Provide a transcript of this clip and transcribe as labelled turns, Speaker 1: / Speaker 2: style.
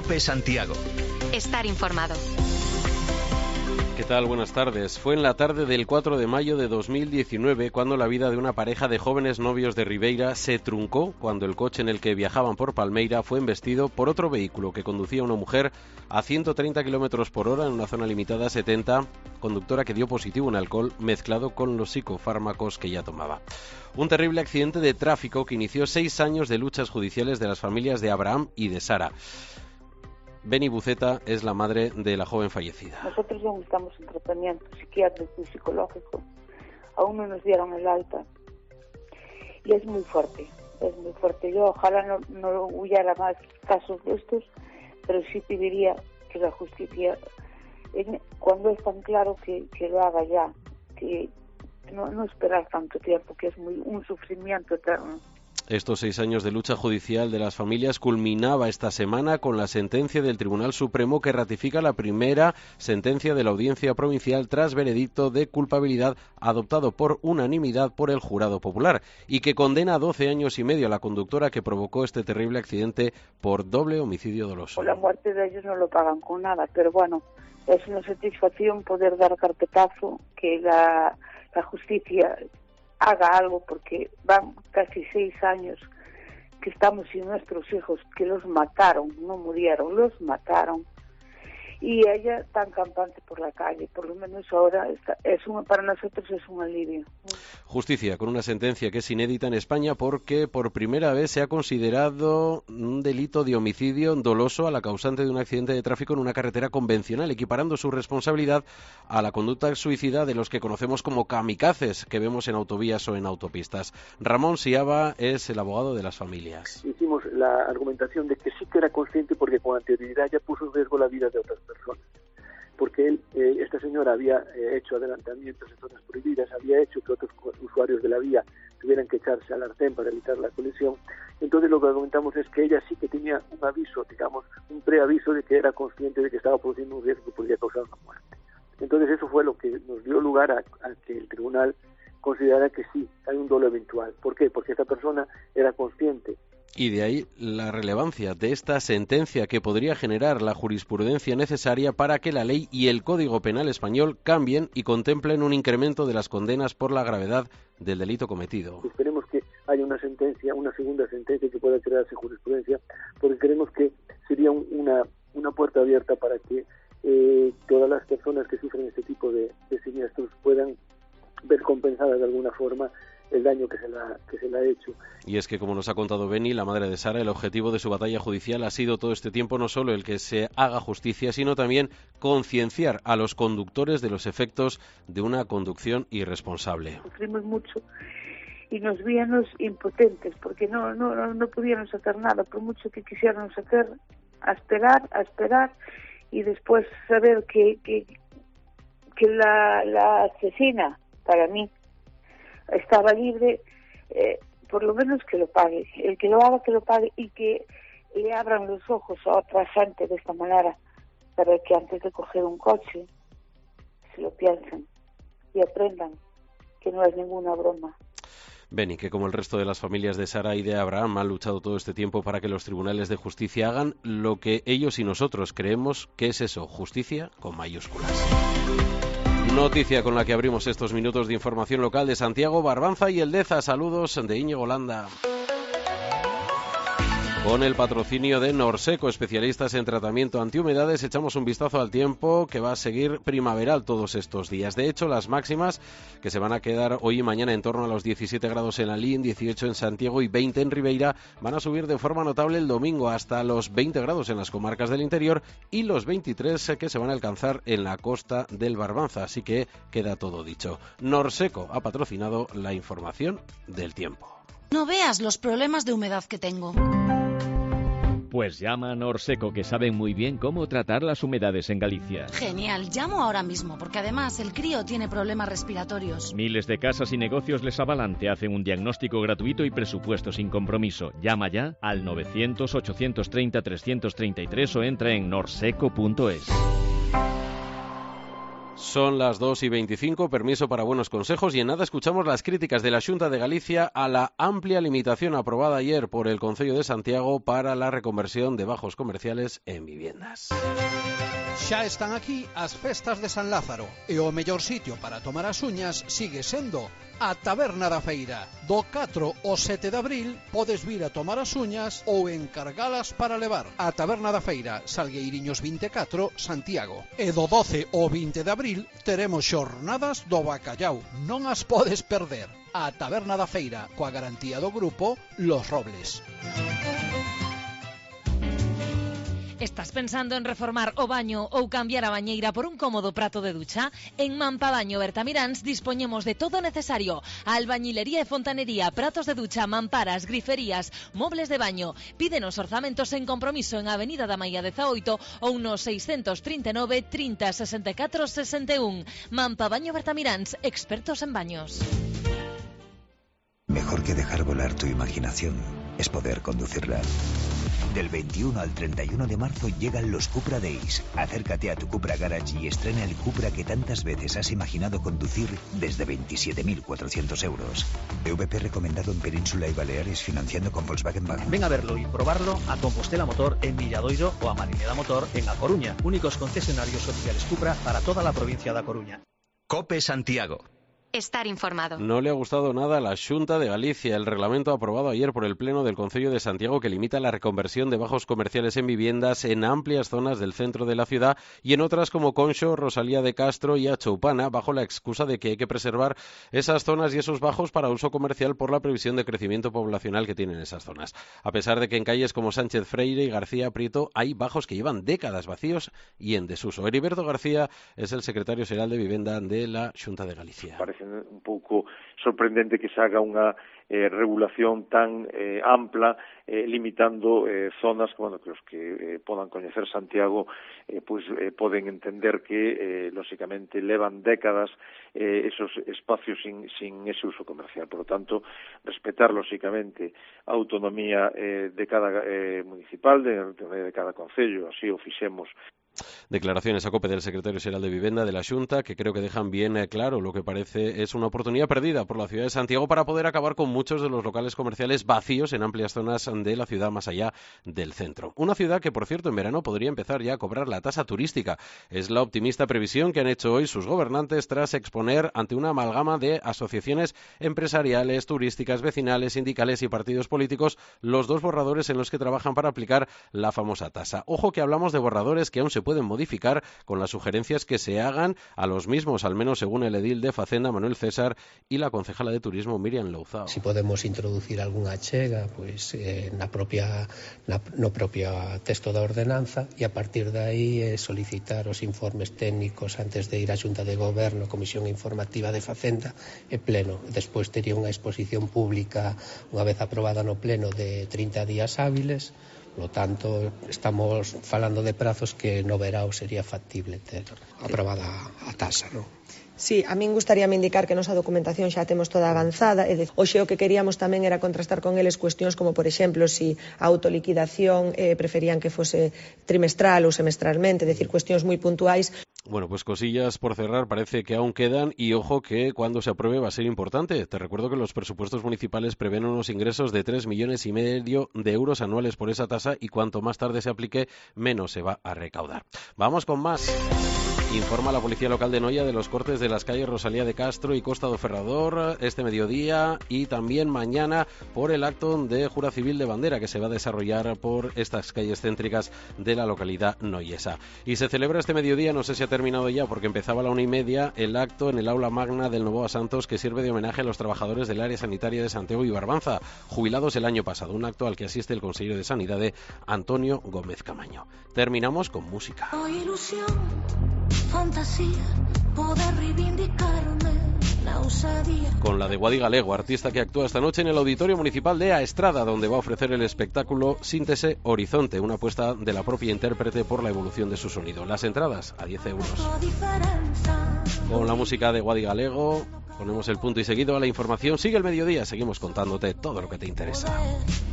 Speaker 1: COPE Santiago.
Speaker 2: Estar informado.
Speaker 3: ¿Qué tal? Buenas tardes. Fue en la tarde del 4 de mayo de 2019 cuando la vida de una pareja de jóvenes novios de Ribeira se truncó cuando el coche en el que viajaban por Palmeira fue embestido por otro vehículo que conducía una mujer a 130 km por hora en una zona limitada a 70, conductora que dio positivo en alcohol mezclado con los psicofármacos que ya tomaba. Un terrible accidente de tráfico que inició 6 años de luchas judiciales de las familias de Abraham y de Sara. Beni Buceta es la madre de la joven fallecida.
Speaker 4: Nosotros aún estamos en tratamiento psiquiátrico y psicológico. Aún no nos dieron el alta. Y es muy fuerte, es muy fuerte. Yo ojalá no hubiera más casos de estos, pero sí pediría que la justicia, cuando es tan claro, que lo haga ya. Que no esperar tanto tiempo, que es un sufrimiento eterno.
Speaker 3: Estos 6 años de lucha judicial de las familias culminaba esta semana con la sentencia del Tribunal Supremo que ratifica la primera sentencia de la Audiencia Provincial tras veredicto de culpabilidad adoptado por unanimidad por el Jurado Popular y que condena a 12 años y medio a la conductora que provocó este terrible accidente por doble homicidio doloso.
Speaker 4: Por la muerte de ellos no lo pagan con nada, pero bueno, es una satisfacción poder dar carpetazo, que la justicia haga algo, porque van casi 6 años que estamos sin nuestros hijos, que los mataron, no murieron, los mataron. Y ella tan campante por la calle, por lo menos ahora para nosotros es un alivio.
Speaker 3: Justicia, con una sentencia que es inédita en España porque por primera vez se ha considerado un delito de homicidio doloso a la causante de un accidente de tráfico en una carretera convencional, equiparando su responsabilidad a la conducta suicida de los que conocemos como kamikazes que vemos en autovías o en autopistas. Ramón Siaba es el abogado de las familias.
Speaker 5: Hicimos la argumentación de que sí que era consciente porque con anterioridad ya puso en riesgo la vida de otras personas, porque esta señora había hecho adelantamientos en zonas prohibidas, había hecho que otros usuarios de la vía tuvieran que echarse al arcén para evitar la colisión. Entonces lo que argumentamos es que ella sí que tenía un aviso, digamos, un preaviso de que era consciente de que estaba produciendo un riesgo que podría causar una muerte. Entonces eso fue lo que nos dio lugar a que el tribunal considerara que sí, hay un dolo eventual. ¿Por qué? Porque esta persona era consciente.
Speaker 3: Y de ahí la relevancia de esta sentencia que podría generar la jurisprudencia necesaria para que la ley y el Código Penal español cambien y contemplen un incremento de las condenas por la gravedad del delito cometido.
Speaker 5: Esperemos que haya una segunda sentencia que pueda crearse jurisprudencia, porque creemos que sería una puerta abierta para que todas las personas que sufren este tipo de siniestros puedan ver compensada de alguna forma el daño que se le ha hecho.
Speaker 3: Y es que, como nos ha contado Beni, la madre de Sara, el objetivo de su batalla judicial ha sido todo este tiempo no solo el que se haga justicia, sino también concienciar a los conductores de los efectos de una conducción irresponsable.
Speaker 4: Sufrimos mucho y nos víamos impotentes porque no podíamos hacer nada, por mucho que quisiéramos hacer, a esperar y después saber que la asesina, para mí, estaba libre, por lo menos que lo pague. El que lo haga, que lo pague y que le abran los ojos a otra gente de esta manera, para que antes de coger un coche se lo piensen y aprendan que no es ninguna broma.
Speaker 3: Beni, que como el resto de las familias de Sara y de Abraham han luchado todo este tiempo para que los tribunales de justicia hagan lo que ellos y nosotros creemos que es eso, justicia con mayúsculas. Noticia con la que abrimos estos minutos de información local de Santiago, Barbanza y Eldeza. Saludos de Íñigo Landa. Con el patrocinio de Norseco, especialistas en tratamiento antihumedades, echamos un vistazo al tiempo que va a seguir primaveral todos estos días. De hecho, las máximas que se van a quedar hoy y mañana en torno a los 17 grados en Alín, 18 en Santiago y 20 en Ribeira, van a subir de forma notable el domingo hasta los 20 grados en las comarcas del interior y los 23 que se van a alcanzar en la costa del Barbanza. Así que queda todo dicho. Norseco ha patrocinado la información del tiempo.
Speaker 6: No veas los problemas de humedad que tengo.
Speaker 7: Pues llama a Norseco, que saben muy bien cómo tratar las humedades en Galicia.
Speaker 6: Genial, llamo ahora mismo, porque además el crío tiene problemas respiratorios.
Speaker 7: Miles de casas y negocios les avalan, te hacen un diagnóstico gratuito y presupuesto sin compromiso. Llama ya al 900-830-333 o entra en norseco.es.
Speaker 3: Son las 2:25, permiso para buenos consejos y en nada escuchamos las críticas de la Xunta de Galicia a la amplia limitación aprobada ayer por el Concello de Santiago para la reconversión de bajos comerciales en viviendas.
Speaker 1: Xa están aquí as festas de San Lázaro e o mellor sitio para tomar as uñas sigue sendo a Taberna da Feira. Do 4 ao 7 de abril podes vir a tomar as uñas ou encargalas para levar. A Taberna da Feira, Salgueiriños 24, Santiago. E do 12 ao 20 de abril teremos xornadas do bacallau. Non as podes perder. A Taberna da Feira, coa garantía do grupo Los Robles.
Speaker 2: Estás pensando en reformar o baño ou cambiar a bañeira por un cómodo prato de ducha? En Mampabaño Bertamiráns dispoñemos de todo o necesario: albañilería e fontanería, pratos de ducha, mamparas, griferías, mobles de baño. Pídenos orzamentos en compromiso en Avenida da Maia 18 ou no 639 30 64 61. Mampabaño Bertamiráns, expertos en baños.
Speaker 8: Mejor que dejar volar tu imaginación es poder conducirla. Del 21 al 31 de marzo llegan los Cupra Days. Acércate a tu Cupra Garage y estrena el Cupra que tantas veces has imaginado conducir desde 27.400 euros. EVP recomendado en Península y Baleares, financiando con Volkswagen Bank.
Speaker 9: Ven a verlo y probarlo a Compostela Motor en Villadoiro o a Marineda Motor en A Coruña. Únicos concesionarios oficiales Cupra para toda la provincia da Coruña.
Speaker 8: COPE Santiago.
Speaker 10: Estar informado.
Speaker 3: No le ha gustado nada a la Xunta de Galicia el reglamento aprobado ayer por el Pleno del Concello de Santiago que limita la reconversión de bajos comerciales en viviendas en amplias zonas del centro de la ciudad y en otras como Conxo, Rosalía de Castro y Achoupana, bajo la excusa de que hay que preservar esas zonas y esos bajos para uso comercial por la previsión de crecimiento poblacional que tienen esas zonas. A pesar de que en calles como Sánchez Freire y García Prieto hay bajos que llevan décadas vacíos y en desuso. Heriberto García es el secretario xeral de Vivenda de la Xunta de Galicia.
Speaker 11: Un pouco sorprendente que se haga unha regulación tan ampla, limitando zonas que, que os que podan coñecer Santiago poden entender que, lóxicamente, levan décadas esos espacios sin ese uso comercial. Por lo tanto, respetar, lóxicamente, a autonomía de cada municipal, de cada concello, así o fixemos.
Speaker 3: Declaraciones a COPE del secretario xeral de Vivenda de la Xunta que creo que dejan bien claro lo que parece es una oportunidad perdida por la ciudad de Santiago para poder acabar con muchos de los locales comerciales vacíos en amplias zonas de la ciudad más allá del centro. Una ciudad que, por cierto, en verano podría empezar ya a cobrar la tasa turística. Es la optimista previsión que han hecho hoy sus gobernantes tras exponer ante una amalgama de asociaciones empresariales, turísticas, vecinales, sindicales y partidos políticos los dos borradores en los que trabajan para aplicar la famosa tasa. Ojo que hablamos de borradores que aún se pueden modificar con las sugerencias que se hagan a los mismos, al menos según el edil de Facenda Manuel César y la concejala de Turismo Miriam Louzao.
Speaker 12: Si podemos introducir algunha achega no propio texto da ordenanza e a partir de aí solicitar os informes técnicos antes de ir á Xunta de Goberno, Comisión Informativa de Facenda e Pleno. Despois tería unha exposición pública unha vez aprobada no Pleno de 30 días hábiles. Por lo tanto, estamos falando de prazos que no verao sería factible ter aprobada a tasa, non?
Speaker 13: Sí, a min gustaríame indicar que nosa documentación xa temos toda avanzada e hoxe o que queríamos tamén era contrastar con eles cuestións como, por exemplo, si a autoliquidación preferían que fose trimestral ou semestralmente, é dicir, cuestións moi puntuais.
Speaker 3: Bueno, pues cosillas por cerrar parece que aún quedan y ojo que cuando se apruebe va a ser importante. Te recuerdo que los presupuestos municipales prevén unos ingresos de 3,5 millones de euros anuales por esa tasa y cuanto más tarde se aplique, menos se va a recaudar. Vamos con más. Informa la Policía Local de Noia de los cortes de las calles Rosalía de Castro y Costa do Ferrador este mediodía y también mañana por el acto de Jura Civil de Bandera que se va a desarrollar por estas calles céntricas de la localidad noiesa. Y se celebra este mediodía, no sé si ha terminado ya porque empezaba a la 1:30, el acto en el aula magna del Novoa Santos que sirve de homenaje a los trabajadores del área sanitaria de Santiago y Barbanza, jubilados el año pasado, un acto al que asiste el consejero de Sanidad Antonio Gómez Camaño. Terminamos con música.
Speaker 14: Fantasía, poder reivindicarme, la osadía.
Speaker 3: Con la de Guadi Galego, artista que actúa esta noche en el Auditorio Municipal de A Estrada, donde va a ofrecer el espectáculo Síntese Horizonte, una apuesta de la propia intérprete por la evolución de su sonido. Las entradas a 10 euros. Con la música de Guadi Galego ponemos el punto y seguido a la información. Sigue el mediodía, seguimos contándote todo lo que te interesa.